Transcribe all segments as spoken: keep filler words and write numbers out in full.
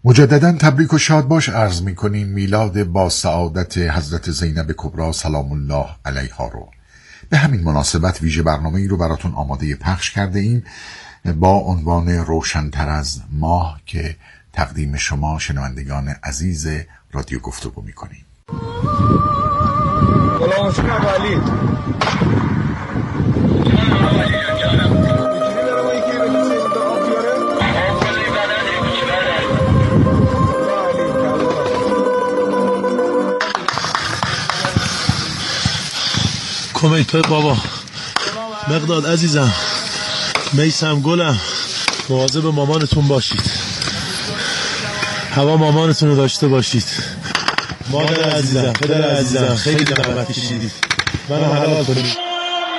مجددا تبریک و شاد باش عرض می کنیم میلاد با سعادت حضرت زینب کبری سلام الله علیها رو. به همین مناسبت ویژه برنامه ای رو براتون آماده پخش کرده ایم با عنوان روشن‌تر از ماه که تقدیم شما شنوندگان عزیز رادیو گفتگو می کنیم. کمیت بابا مقداد عزیزم، میسم گلم، مواظب مامانتون باشید، هوا مامانتون رو داشته باشید. مادر عزیزم، پدر عزیزم، خیلی زحمت کشیدید، منو حلال کنید.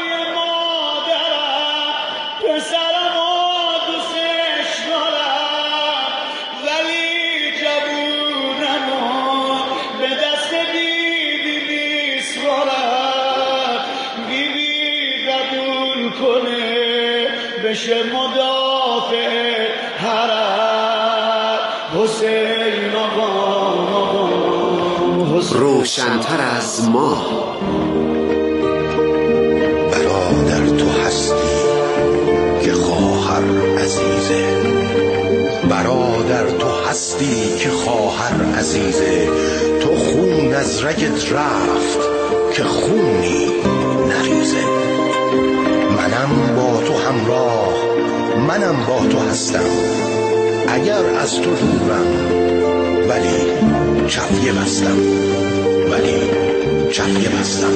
بشه مدافع حرم حسین آقا روشن‌تر از ماه. برادر تو هستی که خواهر عزیزه، برادر تو هستی که خواهر عزیزه، تو خون از رگت رفت که خونی نریزه. منم با تو همراه، منم با تو هستم، اگر از تو دورم ولی چفیه بستم، ولی چفیه بستم.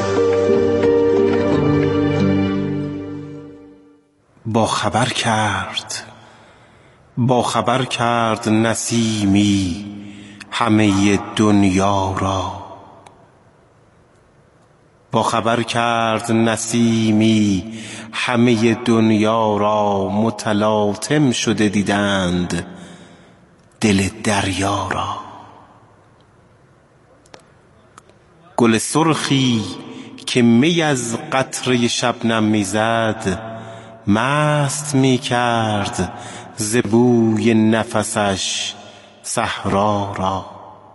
با خبر کرد با خبر کرد نسیمی همه دنیا را، با خبر کرد نسیمی همه دنیا را، متلاطم شده دیدند دل دریا را. گل سرخی که می از قطره شبنم میزد، مست می کرد ز بوی نفسش صحرا را.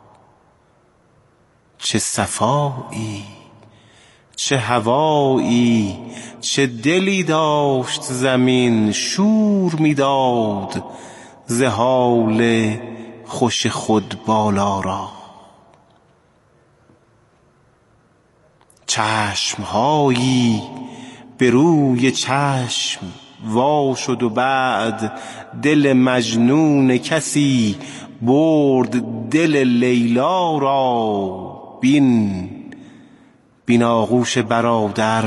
چه صفایی، چه هوایی، چه دلی داشت زمین، شور میداد ز حال خوش خود بالا را. چشمهایی به روی چشم وا شد و بعد دل مجنون کسی برد دل لیلا را. بین بین آغوش برادر،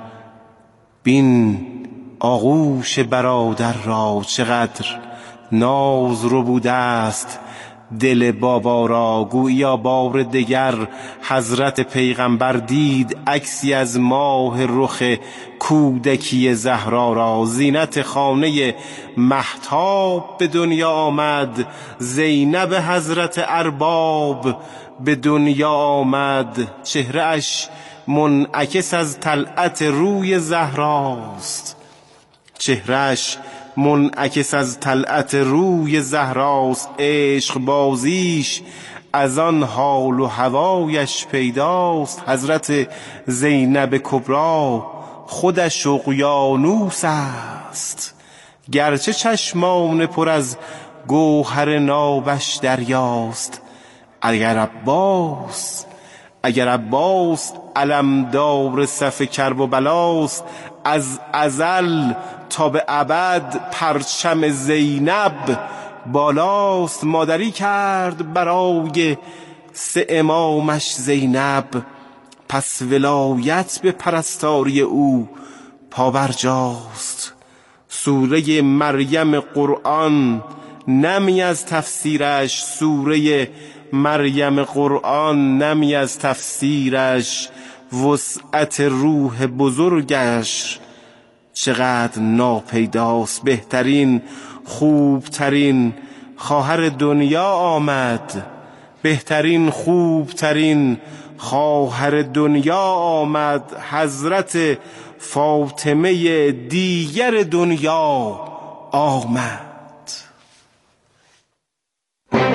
بین آغوش برادر را، چقدر ناز رو بوده است دل بابا را. گویا بار دگر حضرت پیغمبر دید عکسی از ماه رخ کودکی زهرا را. زینت خانه مهتاب به دنیا آمد، زینب حضرت ارباب به دنیا آمد. چهره اش منعکس از طلعت روی زهراست، چهرهش منعکس از طلعت روی زهراست. عشق بازیش از آن حال و هوایش پیداست. حضرت زینب کبری خودش اقیانوس است، گرچه چشمان پر از گوهر نابش دریاست. اگر عباس اگر عباس علمدار صف کرب و بلاست، از ازل تا به ابد پرچم زینب بالاست. مادری کرد برای سه امامش زینب، پس ولایت به پرستاری او پابرجاست. سوره مریم قرآن نمی از تفسیرش، سوره مریم قرآن نمی از تفسیرش. وسعت روح بزرگش چقدر ناپیداست. بهترین خوبترین خواهر دنیا آمد، بهترین خوبترین خواهر دنیا آمد. حضرت فاطمه دیگر دنیا آمد.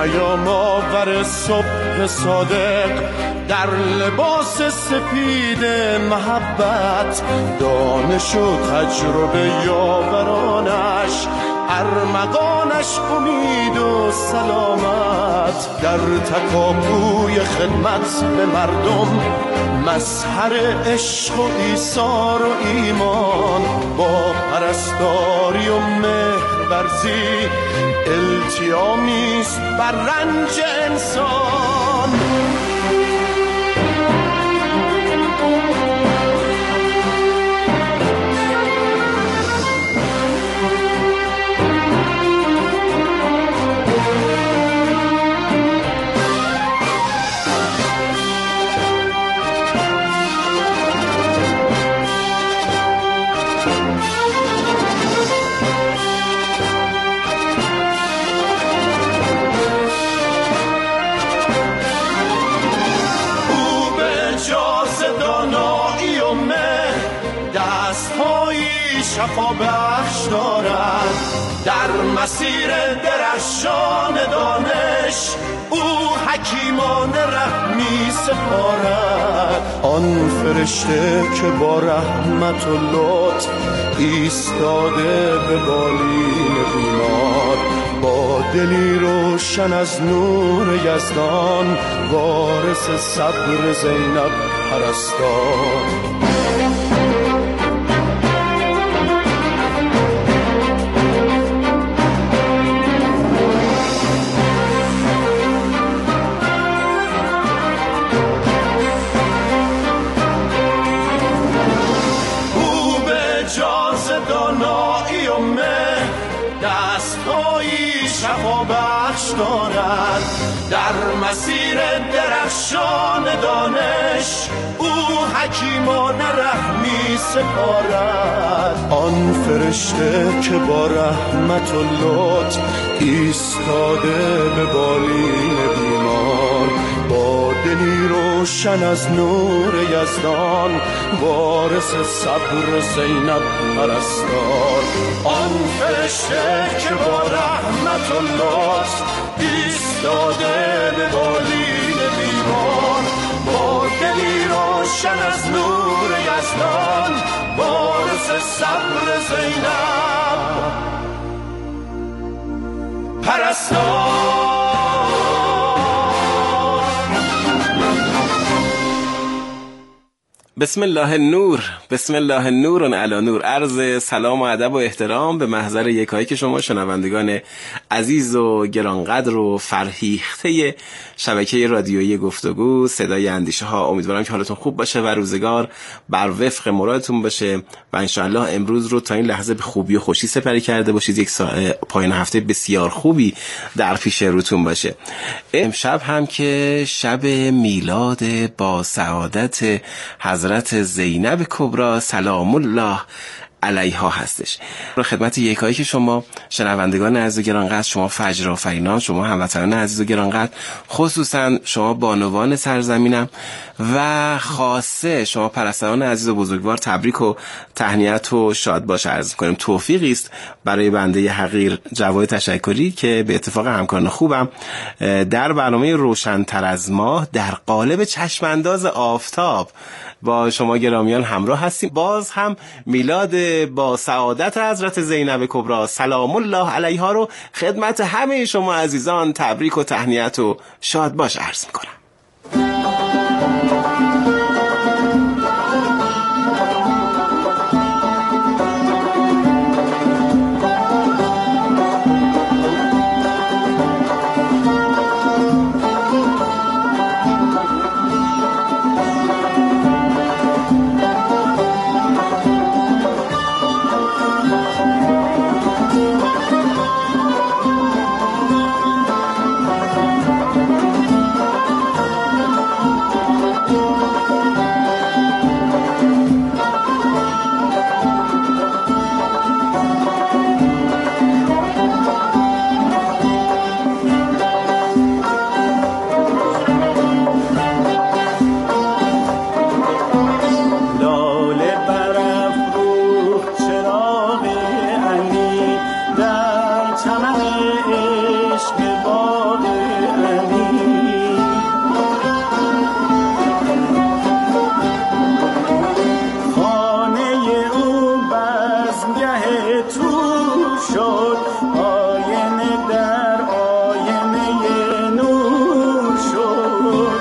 پیام آور صبح صادق در لباس سپید محبت، دانش و تجربه یاورانش، ارمغانش امید و سلامت، در تکاپوی خدمت به مردم مظهر عشق و ایثار و ایمان، با پرستاری و مهرورزی التیامیست بر رنج انسان. شفا بخش دارد در مسیر درخشان دانش، او حکیمان رحمی سپارد. آن فرشته که با رحمت و لطف ایستاده به بالین بیمار، با دلی روشن از نور یزدان، وارث صبر زینب پرستار. شفا بخش دارد در مسیر درخشان دانش، او حکیمان رحمی سپارد. آن فرشته که با رحمت و لطف ایستاده به بالین بیمار، با دلی روشن از نور یزدان، وارث صبر زینب پرستار. آن فرشته که با رحمت و لطف ایستاده به بالین بیمار، با دلی روشن از نور یزدان، وارث صبر زینب پرستار. بسم الله النور، بسم الله نور علی نور. عرض سلام و ادب و احترام به محضر یکایی که شما شنوندگان عزیز و گرانقدر و فرهیخته شبکه رادیویی گفتگو صدای اندیشه ها. امیدوارم که حالتون خوب باشه و روزگار بر وفق مرادتون باشه و انشاءالله امروز رو تا این لحظه به خوبی و خوشی سپری کرده باشید. یک پایان هفته بسیار خوبی در پیش روتون باشه. امشب هم که شب میلاد با سعادت حضرت زینب کبری سلام الله علیها هستش. خدمت یکایی که شما شنوندگان عزیز و گرانقدر، شما فجر آفرینان، شما هموطنان عزیز و گرانقدر، خصوصا شما بانوان سرزمینم و خاصه شما پرستاران عزیز و بزرگوار تبریک و تهنیت و شاد باش عرض می‌کنیم. توفیقی است برای بنده حقیر جواد تشکری که به اتفاق همکاران خوبم در برنامه روشن‌تر از ماه در قالب چشم انداز آفتاب با شما گرامیان همراه هستیم. باز هم میلاد با سعادت حضرت زینب کبری سلام الله علیها رو خدمت همه شما عزیزان تبریک و تهنیت و شاد باش عرض میکنم. شد، آینه در آینه نور شد.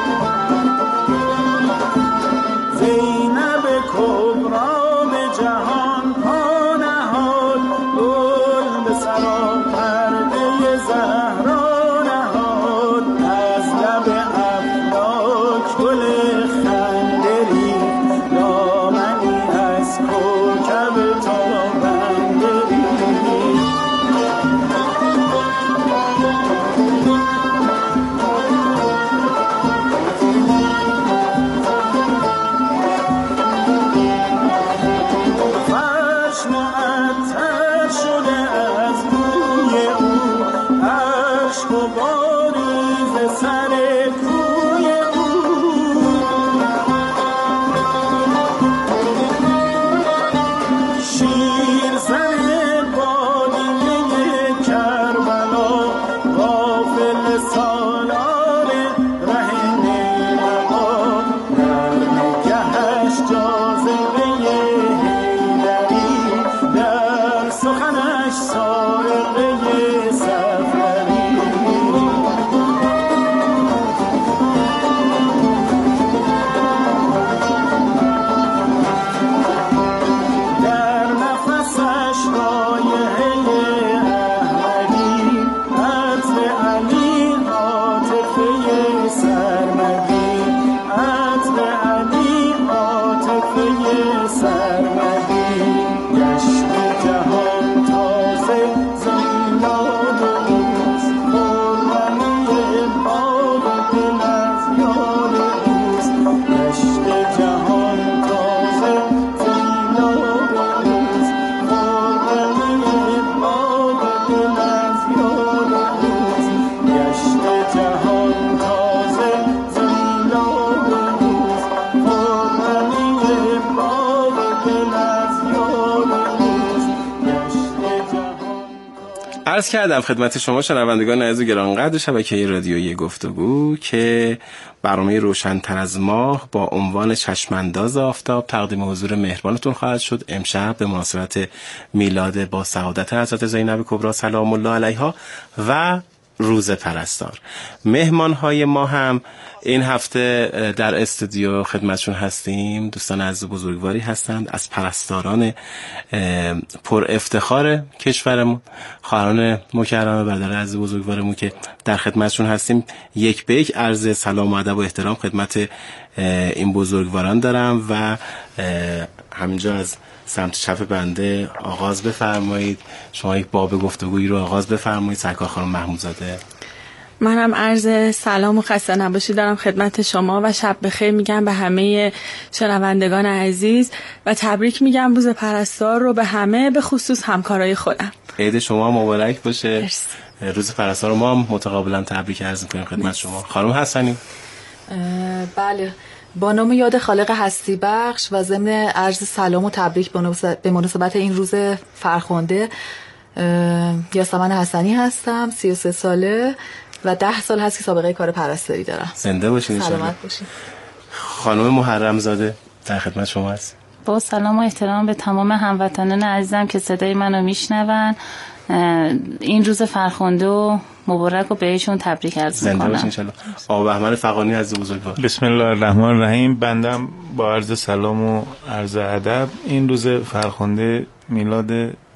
زینب کبرا به جهان پا نهاد، گل به سرا پرده زهرا نهاد. از لب افلاک گل خنده ریخت، دامنی از کوکب تابنده ریخت. فرش معطر شده از بوی او، عشق و باریز سر کوی او. شیرزن بادیه کربلا، غافل سالار ره نیمقا. در نگهش جاذبه حیدری، در سخنش سائقه سفری. در نفسش رایحه احمدی، عطر علی عاطفه سرمدی. عطر علی عاطفه سرمدی. گشت جهان تازه زیناد اوست، خرمی باد دل از یاد اوست. گشت جهان تازه زیناد اوست، خرمی باد دل از یاد اوست. گشت جهان تازه زیناد اوست، خرمی باد دل از یاد اوست. گشت جهان. عرض کردم خدمت شما شنوندگان عزیز و گرانقدر شبکه رادیویی گفتگو که برنامه روشن‌تر از ماه با عنوان چشم‌انداز آفتاب تقدیم حضور مهربانتون خواهد شد امشب به مناسبت میلاد با سعادت حضرت زینب کبری سلام الله علیها و روز پرستار. مهمان‌های ما هم این هفته در استودیو خدمتشون هستیم. دوستان عزیز بزرگواری هستند از پرستاران پر افتخار کشورمون، خواهران مکرم برادر عزیز بزرگوارمون که در خدمتشون هستیم. یک به یک عرض سلام و ادب و احترام خدمت این بزرگواران دارم و همینجا از سمت چپ بنده آغاز بفرمایید. شما یک باب گفتگویی رو آغاز بفرمایید. سرکار خانم محمودزاده. منم عرض سلام و خسته نباشی دارم خدمت شما و شب بخیر میگم به همه شنوندگان عزیز و تبریک میگم روز پرستار رو به همه، به خصوص همکارای خودم. عید شما مبارک باشه. مرسی. روز پرستار رو ما هم متقابلا تبریک عرض می‌کنیم خدمت شما. خانم حسنی. بله، با نام یاد خالق هستی بخش و ضمن عرض سلام و تبریک به مناسبت این روز فرخنده، یاسمن حسنی هستم، سی و سه ساله و ده سال هست که سابقه کار پرستاری دارم. زنده باشین. سلامت باشین. خانم محرم زاده در خدمت شما هست. با سلام و احترام به تمام هموطنان عزیزم که صدای منو میشنون، این روز فرخنده و مبارک و بهشون تبریک عرض میکنم. زنده باشین انشالله. آقا بهمن فغانی عزیز بزرگوار. بسم الله الرحمن الرحیم. بندم با عرض سلام و عرض ادب این روز فرخنده میلاد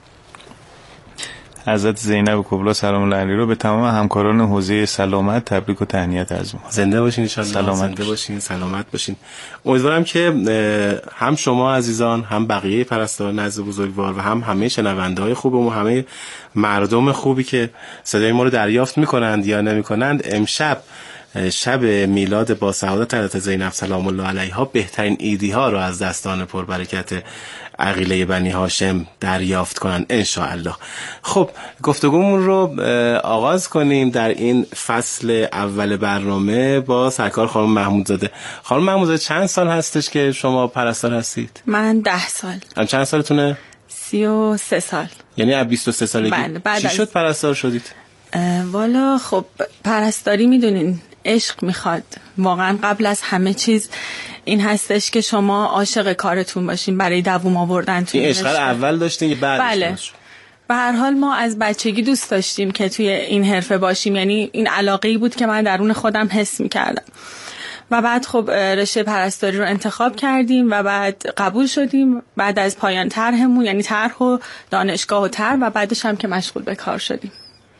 حضرت زینب کبری سلام الله علیها رو به تمام همکاران حوزه سلامت تبریک و تهنیت عرض می‌کنم. زنده باشین ان شاءالله. سلامت زنده باشین، سلامت باشین. امیدوارم که هم شما عزیزان، هم بقیه پرستاران عزیز بزرگوار و هم همه شنونده‌های خوبم و همه مردم خوبی که صدای ما رو دریافت می‌کنند یا نمی‌کنند، امشب شب میلاد با سعادت حضرت زینب سلام الله علیها بهترین ایدی ها رو از دستان پربرکت عقیله بنی هاشم دریافت کنن ان شاء الله. خب گفتگومون رو آغاز کنیم در این فصل اول برنامه با سرکار خانم محمودزاده. خانم محمودزاده چند سال هستش که شما پرستار هستید؟ من ده سال. هم چند سالتونه؟ سی و سه سال. یعنی از بیست و سه سالگی. چی از... شد پرستار شدید؟ والا خب پرستاری میدونین عشق میخواد. واقعا قبل از همه چیز این هستش که شما عاشق کارتون باشین برای دوام آوردنتون. این عشق اول داشتین یا بعدش؟ بله. به هر حال ما از بچگی دوست داشتیم که توی این حرفه باشیم، یعنی این علاقه‌ای بود که من درون خودم حس می‌کردم. و بعد خب رشته پرستاری رو انتخاب کردیم و بعد قبول شدیم بعد از پایان طرحمون، یعنی طرح و دانشگاه و طرح، و بعدش هم که مشغول به کار شدیم.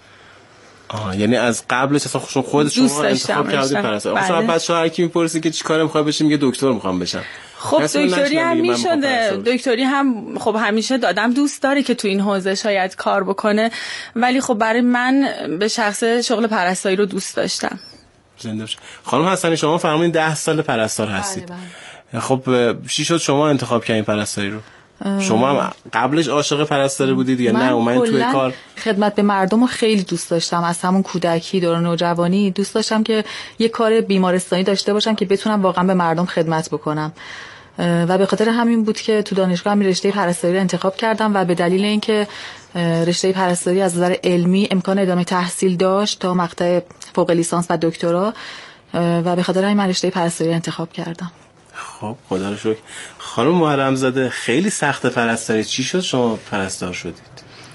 آه یعنی از قبلش اصلا خودشون خود شما انتخاب کردید پرستار. مثلا بعد شما هر کی میپرسه که چیکار میخواد بشه میگه دکتر میخوام بشم. خب دکتری هم میشده، دکتری هم خب همیشه دادم دوست داره که تو این حوزه شاید کار بکنه، ولی خب برای من به شخص شغل پرستاری رو دوست داشتم. زنده باشید. خانم حسنی شما فرمودین ده سال پرستار هستید. بله بله. خب چی شد شما انتخاب کردین پرستاری رو؟ شما هم قبلش عاشق پرستاری بودید یا نه اومدین توی کار؟ خدمت به مردم رو خیلی دوست داشتم، از همون کودکی دوران نوجوانی دوست داشتم که یه کار بیمارستانی داشته باشم که بتونم واقعا به مردم خدمت بکنم و به خاطر همین بود که تو دانشگاه هم رشته پرستاری رو انتخاب کردم و به دلیل اینکه رشته پرستاری از نظر علمی امکان ادامه تحصیل داشت تا مقطع فوق لیسانس و دکترا و به خاطر همین من رشته پرستاری رو انتخاب کردم. خب خدا رو شکر. خانم محرم زاده خیلی سخت پرستاری، چی شد شما پرستار شدید؟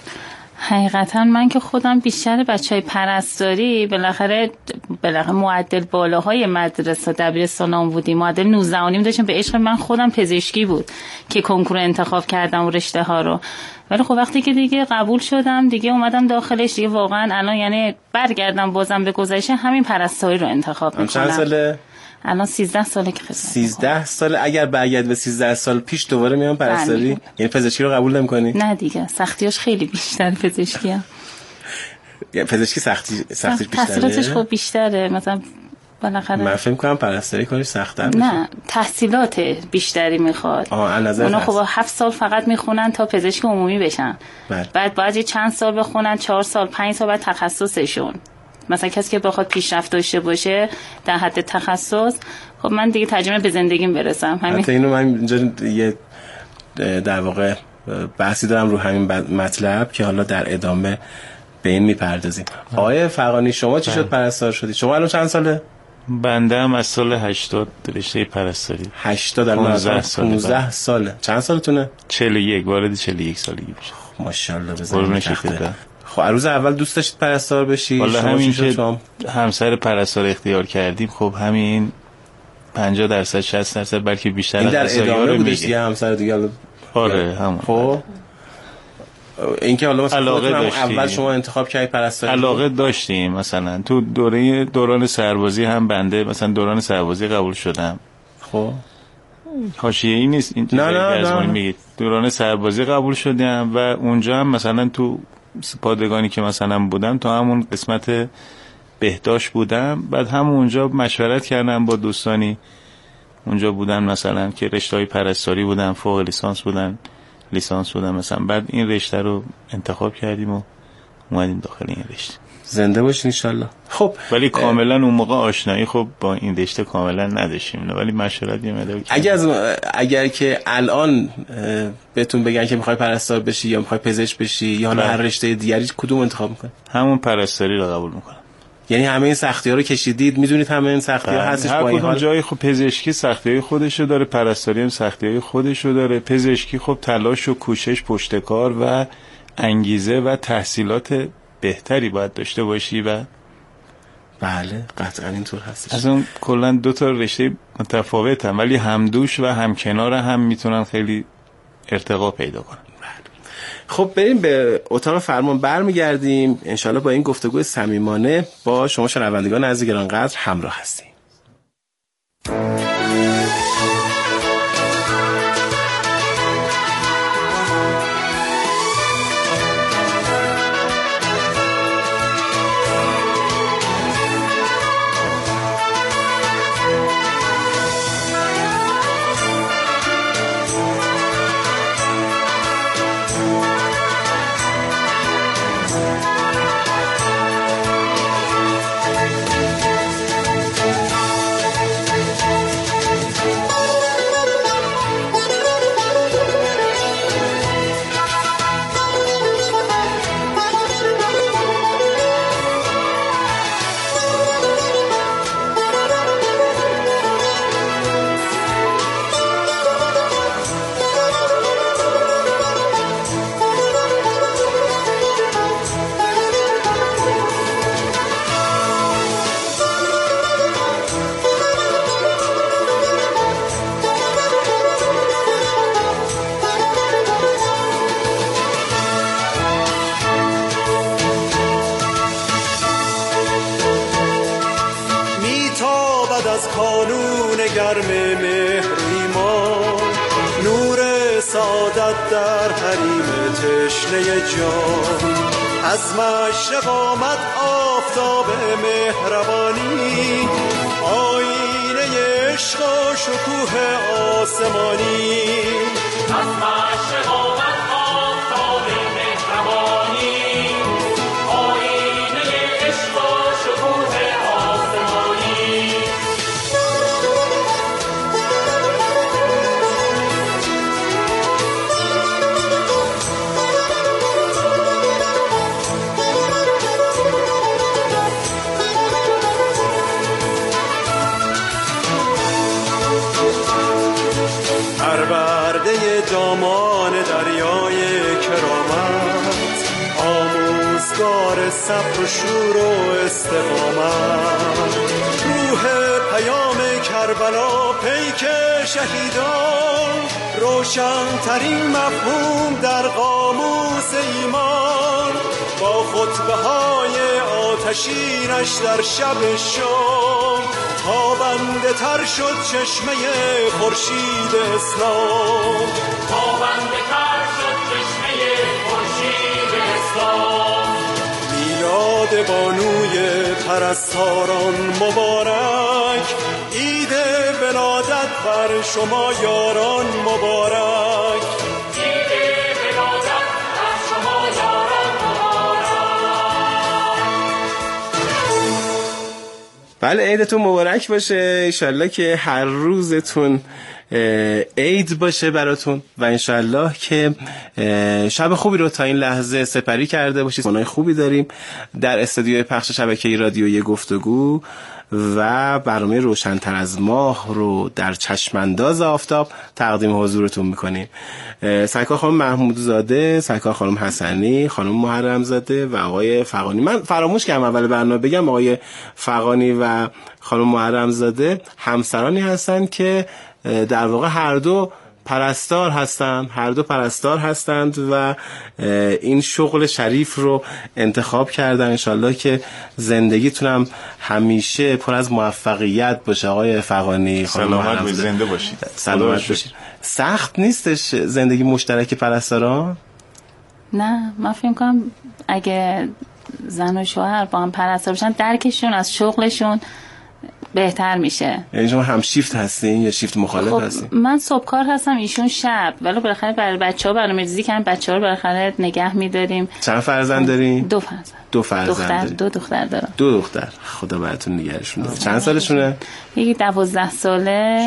حقیقتا من که خودم بیشتر بچهای پرستاری بالاخره بالاخره معدل بالاهای مدرسه دبیرستانم بودیم، معدل نوزده و نیم داشتم. به عشق من خودم پزشکی بود که کنکور انتخاب کردم و رشته ها رو، ولی خب وقتی که دیگه قبول شدم دیگه اومدم داخلش دیگه واقعا الان یعنی برگردم بازم به گذشته همین پرستاری رو انتخاب میکنم. چند ساله؟ الان سیزده ساله که خدمت سیزده ساله. اگر برگرد به سیزده سال پیش دوباره میام پرستاری؟ یعنی پزشکی رو قبول نمی‌کنی؟ نه دیگه، سختیاش خیلی بیشتر پزشکی هم. یعنی پزشکی سختی سختیش بیشتره؟ تحصیلاتش خب بیشتره، مثلا بالاخره من فکر می‌کنم پرستاری کارش سخت‌تر میشه. نه تحصیلات بیشتری میخواد. آه از نظر اونا خب هفت سال فقط میخونن تا پزشک عمومی بشن. بله. بعد باید چند سال بخونن، چهار سال پنج سال بعد تخصصشون. مثلا کسی که بخواد پیشرفت داشته باشه در حد تخصص، خب من دیگه ترجمه به زندگیم برسم همین. حتی اینو من اینجا یه در واقع بحثی دارم رو همین مطلب که حالا در ادامه به این میپردازیم. آقای فغانی شما چی شد پرستار شدید؟ شما الان چند ساله؟ بنده هم از سال هشتاد رشته پرستاری. هشتاد الان پانزده ساله. پانزده ساله. چند سالتونه؟ چهل و یک، وارد چهل و یک سالگی میشه. ماشاءالله بزنید تخته. خب روز اول دوست داشتید پرستار بشی؟ والا همین که همسر پرستار اختیار کردیم خب همین پنجاه درصد شصت درصد بلکه بیشتر این در ادامه بودش دیگه همسر دیگه؟ آره همون. خب این که حالا مثلا اول شما انتخاب کردید پرستاری؟ علاقه داشتیم. مثلا تو دوره دوران سربازی هم بنده مثلا دوران سربازی قبول شدم. خب حاشیه‌ای نیست این چیزی که از میگید. دوران سربازی قبول شدم و اونجا هم مثلا تو پادگانی که مثلا بودم تا همون قسمت بهداشت بودم، بعد همون اونجا مشورت کردم با دوستانی اونجا بودن مثلا که رشته‌های پرستاری بودن، فوق لیسانس بودن، لیسانس بودن مثلا، بعد این رشته رو انتخاب کردیم و اومدیم داخل این رشته. زنده باشین ان شاءالله. خب ولی کاملا اون موقع آشنایی خب با این رشته کاملا نداشتیم، ولی مشورت یه مقدار اگر از اگر که الان بهتون بگن که میخوای پرستار بشی یا میخوای پزشک بشی یا حالا هر رشته دیگری کدوم انتخاب میکنی؟ همون پرستاری رو قبول میکنم. یعنی همه این سختی‌ها رو کشیدید، میدونید همه این سختی‌ها هستش با این حال. جای خب پزشکی سختی‌های خودشو داره، پرستاری هم سختی‌های خودشو داره. پزشکی خب تلاش و کوشش پشتکار و انگیزه و تحصیلات بهتری باید داشته باشی و بله قطعا اینطور هستش. از اون کلا دو تا رشته متفاوتن ولی همدوش و همکنار هم میتونن خیلی ارتقا پیدا کنن. خب بریم به اتاق فرمان برمیگردیم انشالله با این گفتگوی صمیمانه با شما شنوندگان عزیز گرانقدر همراه هستیم. گرم مهر ایمان، نور سعادت در حریم تشنه جان. از مشرق آمد آفتاب مهربانی، آینه عشق و شکوه آسمانی. از مشرق آمد آفتاب مهربانی، آینه عشق و شکوه آسمانی. پرورده دامان دریای کرامت، آموزگار صبر و شور و استقامت. روح پیام کربلا پیک شهیدان، روشن‌ترین مفهوم در قاموس ایمان. با خطبه های آتشینش در شب شام، تابنده تر شد چشمه خورشید اسلام. تابنده تر شد چشمه خورشید اسلام. میلاد بانوی پرستاران مبارک، عید ولادت بر شما یاران مبارک. عید ولادت بر شما یاران مبارک. بله عیدتون مبارک باشه، انشالله که هر روزتون عید باشه براتون و انشالله که شب خوبی رو تا این لحظه سپری کرده باشید. مهمانای خوبی داریم در استودیوی پخش شبکه رادیویی گفتگو و برنامه روشن‌تر از ماه رو در چشمانداز آفتاب تقدیم حضورتون میکنیم. سرکار خانم محمود زاده، سرکار خانم حسنی، خانم محرم زاده و آقای فغانی. من فراموش کردم اول برنامه بگم آقای فغانی و خانم محرم زاده همسرانی هستند که در واقع هر دو پرستار هستند، هر دو پرستار هستند و این شغل شریف رو انتخاب کردن. انشالله که زندگیتونم همیشه پر از موفقیت باشه. آقای فغانی، سلامت و زنده باشید. سلامت باشید. سخت نیستش زندگی مشترک پرستاران؟ نه، من فکر کنم اگه زن و شوهر با هم پرستار باشن درکشون از شغلشون بهتر میشه. یعنی شما هم شیفت هستین یا شیفت مخالف خب هستین؟ من صبح کار هستم، ایشون شب، ولی بالاخره برای بچه‌ها برنامه‌ریزی کردن، بچه‌ها رو بالاخره نگه می‌داریم. چند فرزند دارین؟ دو فرزند. دو فرزند دختر دارین. دو دختر دارم. دو دختر. خدا براتون نگهشون داره. چند سالشونه؟ یکی دوازده ساله،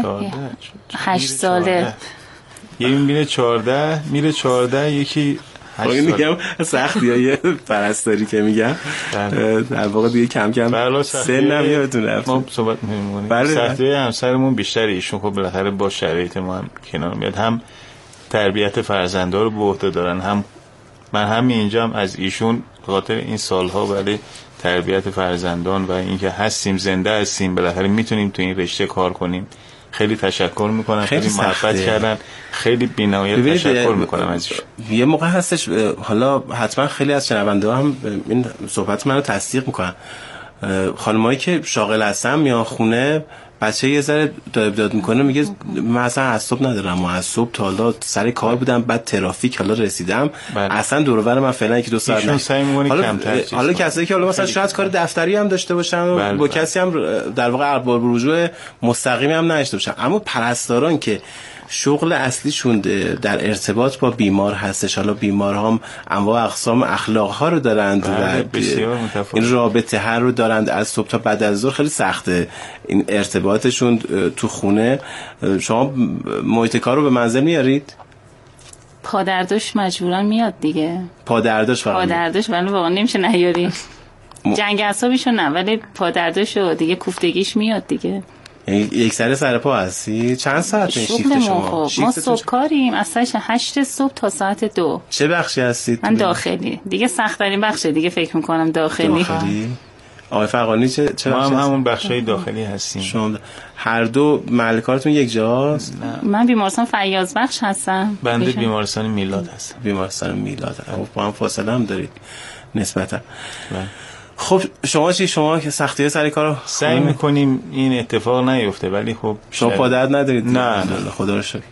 هشت ساله. یکی میره چهارده، میره چهارده، یکی آقای میگم سختی های پرستاری که میگم در واقع دیگه کم کم سن نمیادتون رفت. ما صحبت می‌کنیم سختی های همسرمون بیشتره. ایشون خب بالاخره با شرایط ما هم کنار میاد، هم تربیت فرزندا رو به عهده دارن، هم من هم اینجا هم از ایشون خاطر این سالها ولی تربیت فرزندان و اینکه هستیم زنده هستیم بالاخره میتونیم تو این رشته کار کنیم. خیلی تشکر میکنم، خیلی محبت کردن، خیلی بی‌نهایت تشکر میکنم ازش. یه موقع هستش، حالا حتما خیلی از شنونده هم این صحبت منو تصدیق میکنن، خانمایی که شاغل هستن میان خونه، بچه یه ذره داد داد میکنه میگه من اصلا اعصاب ندارم و از صبح تا حالا سر کار بودم، بعد ترافیک حالا رسیدم، بله. اصلا دور و بر من فعلا یک دو ساعت نه. حالا حالا کسایی که حالا مثلا شاید کار دفتری هم داشته باشن و بله با بله. کسی هم در واقع ارباب رجوع مستقیمی هم نداشته باشن، اما پرستاران که شغل اصلیشون در ارتباط با بیمار هستش، حالا بیمارها هم انواع اقسام اخلاق ها رو دارند و این رابطه ها رو دارند از صبح تا بعد از ظهر، خیلی سخته این ارتباطشون تو خونه. شما محیط کار رو به منزل میارید؟ پادرداش مجبورا میاد دیگه. پادرداش فقط پادرداش ولی واقعا نمیشه نیاری. م... جنگ اعصابشو نه، ولی پادرداشو دیگه کوفتگیش میاد دیگه. یک سر سر پا هستی؟ چند ساعت این شیفت شما؟ خب ما صبح کاریم از ساعت هشت صبح تا ساعت دو. چه بخشی هستید؟ من داخلی دیگه، سخت ترین بخشه دیگه فکر میکنم داخلی. داخلی؟ آقای فغانی چه چه ما هم همون بخشای داخلی هستیم. شما هر دو محل کارتون یک جاست؟ نه. من بیمارستان فیاض بخش هستم. بنده بشن. بیمارستان میلاد هستم. بیمارستان میلاد. خب با هم فاصله هم دارید نسبتا. خب شما چی؟ شما که سختی های سر کار رو سعی میکنیم این اتفاق نیفته، ولی خب شما پادر ندارید؟ نه نه خدا رو شکر.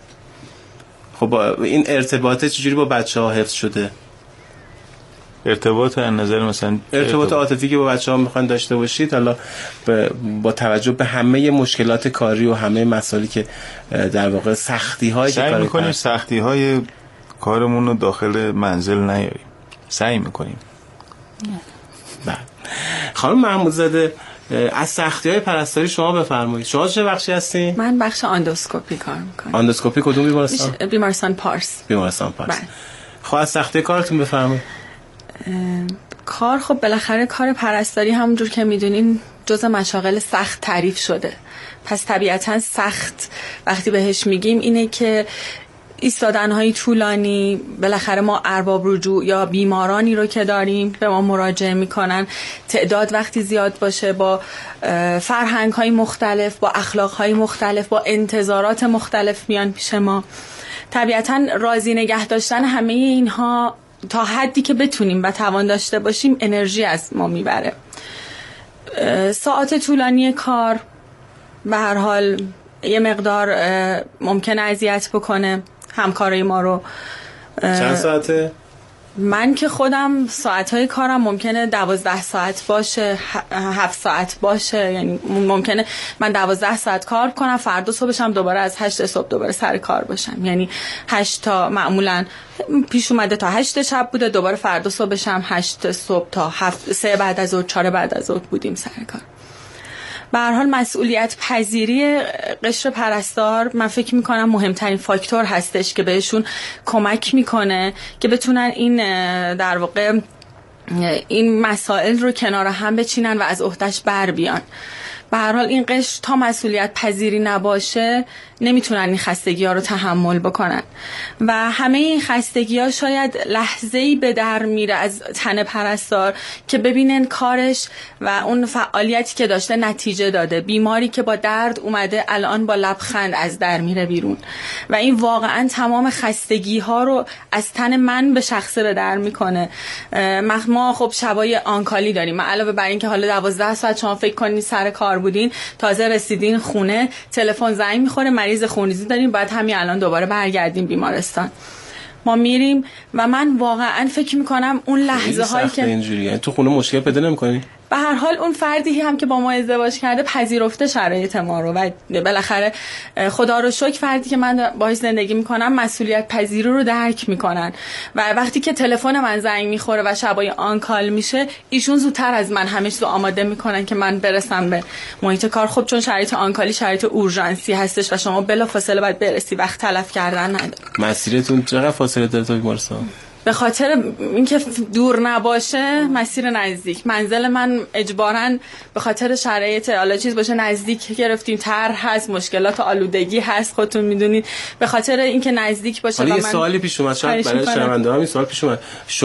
خب با این ارتباطه چجوری با بچه ها حفظ شده؟ ارتباط از نظر مثلا ارتباط عاطفی که با بچه ها میخوان داشته باشید، حالا با توجه به همه مشکلات کاری و همه مسائلی که در واقع سختی هایی که سعی میکنیم سختی های کارمون رو داخل منزل نیاریم، سعی میکنیم. بله. خانم محمودزاده، از سختی های پرستاری شما بفرمایید. شما چه بخشی هستین؟ من بخش آندوسکوپی کار میکنم. آندوسکوپی کدوم بیمارستان؟ بیمارستان پارس. بیمارستان پارس. بله. خب از سختی کارتون بفرمایید. کار خب بالاخره کار پرستاری همونجور که میدونین جز مشاغل سخت تعریف شده. پس طبیعتا سخت وقتی بهش میگیم اینه که ایستادن‌های طولانی، بالاخره ما ارباب رجوع یا بیمارانی رو که داریم به ما مراجعه میکنن، تعداد وقتی زیاد باشه، با فرهنگ‌های مختلف، با اخلاق‌های مختلف، با انتظارات مختلف میان پیش ما. طبیعتاً راضی نگه داشتن همه اینها تا حدی که بتونیم و توان داشته باشیم انرژی از ما میبره. ساعات طولانی کار به هر حال یه مقدار ممکنه اذیت بکنه همکارای ما رو. چند ساعته؟ من که خودم ساعتهای کارم ممکنه دوازده ساعت باشه، هفت ساعت باشه، یعنی ممکنه من دوازده ساعت کار کنم، فردا صبحشم دوباره از هشت صبح دوباره سر کار باشم. یعنی هشت تا معمولا پیش اومده تا هشت شب بوده، دوباره فردا صبحشم هشت صبح تا هفت سه بعد از ظهر، چهار بعد از ظهر بودیم سر کار. به هر حال مسئولیت پذیری قشر پرستار من فکر میکنم مهمترین فاکتور هستش که بهشون کمک میکنه که بتونن این در واقع این مسائل رو کنار هم بچینن و از عهده‌اش بر بیان. به هر حال این قشر تا مسئولیت پذیری نباشه نمیتونن این خستگی ها رو تحمل بکنن و همه این خستگی ها شاید لحظه‌ای به در میره از تن پرستار که ببینن کارش و اون فعالیتی که داشته نتیجه داده. بیماری که با درد اومده الان با لبخند از در میره بیرون و این واقعا تمام خستگی ها رو از تن من به شخصه به در میکنه. ما خب شبای آنکالی داریم. من علاوه بر این که حالا دوازده ساعت شما فکر کنید سر کار بودین، تازه رسیدین خونه، تلفن زنگ میخوره، مریض خونریزی داریم، بعد همین الان دوباره برگردیم بیمارستان. ما میریم و من واقعا فکر میکنم اون لحظه هایی که اینجوری یعنی تو خونه مشکل پیدا نمیکنی؟ به هر حال اون فردی هم که با ما ازدواج کرده پذیرفته شرایط ما رو و بالاخره خدا رو شکر فردی که من باهاش زندگی میکنم مسئولیت پذیری رو درک میکنن و وقتی که تلفن من زنگ میخوره و شبای آن کال میشه، ایشون زودتر از من همه چیزو آماده میکنن که من برسم به محیط کار. خب چون شرایط آنکالی شرایط اورژانسی هستش و شما بلافاصله باید برسی، وقت تلف کردن نداره. مسیرتون چقدر فاصله داره تا بیمارستان؟ به خاطر اینکه دور نباشه مسیر نزدیک. منزل من اجباراً به خاطر شرایط حالا چیز باشه نزدیک گرفتیم، تر هست، مشکلات آلودگی هست، خودتون میدونید، به خاطر اینکه نزدیک باشه. حالا یه سوالی پیش اومد، شاید برای شنونده‌ها این سوال پیش اومد،